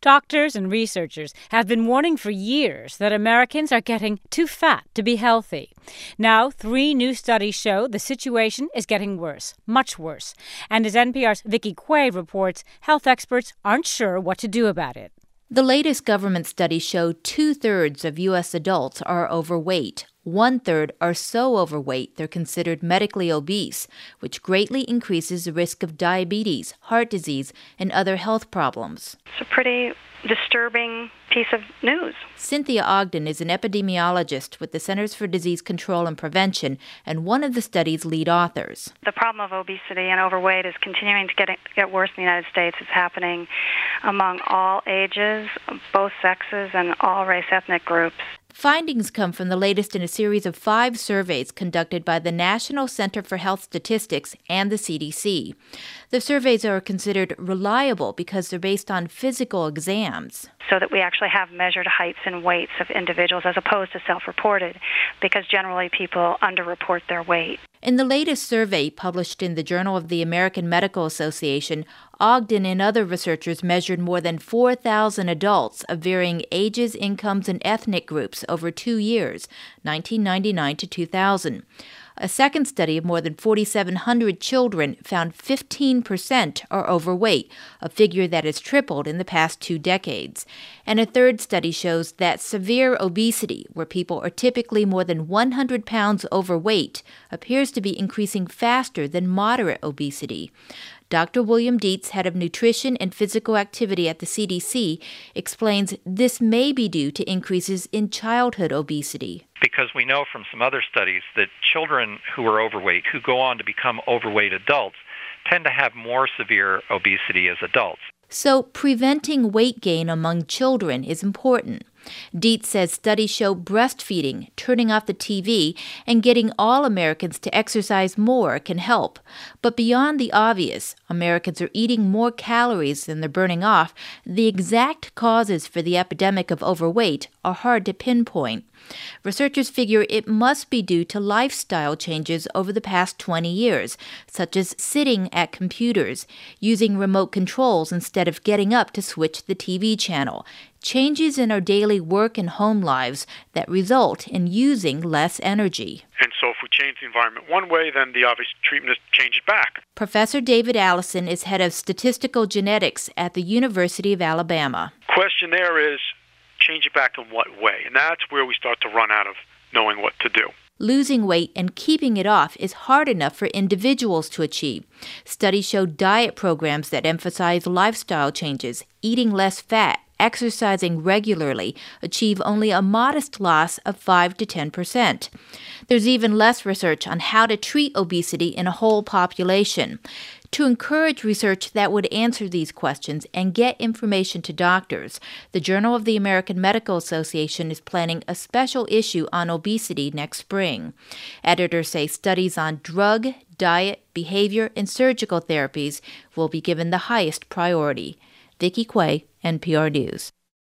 Doctors and researchers have been warning for years that Americans are getting too fat to be healthy. Now, 3 new studies show the situation is getting worse, much worse. And as NPR's Vicki Quay reports, health experts aren't sure what to do about it. The latest government studies show 2/3 of U.S. adults are overweight. 1/3 are so overweight they're considered medically obese, which greatly increases the risk of diabetes, heart disease, and other health problems. It's a pretty disturbing piece of news. Cynthia Ogden is an epidemiologist with the Centers for Disease Control and Prevention and one of the study's lead authors. The problem of obesity and overweight is continuing to get worse in the United States. It's happening among all ages, both sexes, and all race ethnic groups. Findings come from the latest in a series of 5 surveys conducted by the National Center for Health Statistics and the CDC. The surveys are considered reliable because they're based on physical exams. So that we actually have measured heights and weights of individuals as opposed to self-reported, because generally people underreport their weight. In the latest survey published in the Journal of the American Medical Association, Ogden and other researchers measured more than 4,000 adults of varying ages, incomes, and ethnic groups over 2 years, 1999 to 2000. A second study of more than 4,700 children found 15% are overweight, a figure that has tripled in the past 2 decades. And a third study shows that severe obesity, where people are typically more than 100 pounds overweight, appears to be increasing faster than moderate obesity. Dr. William Dietz, head of nutrition and physical activity at the CDC, explains this may be due to increases in childhood obesity. Because we know from some other studies that children who are overweight, who go on to become overweight adults, tend to have more severe obesity as adults. So preventing weight gain among children is important. Dietz says studies show breastfeeding, turning off the TV, and getting all Americans to exercise more can help. But beyond the obvious, Americans are eating more calories than they're burning off. The exact causes for the epidemic of overweight are hard to pinpoint. Researchers figure it must be due to lifestyle changes over the past 20 years, such as sitting at computers, using remote controls instead of getting up to switch the TV channel, changes in our daily work and home lives that result in using less energy. And so if we change the environment one way, then the obvious treatment is change it back. Professor David Allison is head of statistical genetics at the University of Alabama. Question there is, change it back in what way? And that's where we start to run out of knowing what to do. Losing weight and keeping it off is hard enough for individuals to achieve. Studies show diet programs that emphasize lifestyle changes, eating less fat, exercising regularly, achieve only a modest loss of 5 to 10%. There's even less research on how to treat obesity in a whole population. To encourage research that would answer these questions and get information to doctors, the Journal of the American Medical Association is planning a special issue on obesity next spring. Editors say studies on drug, diet, behavior, and surgical therapies will be given the highest priority. Vicki Quay, NPR News.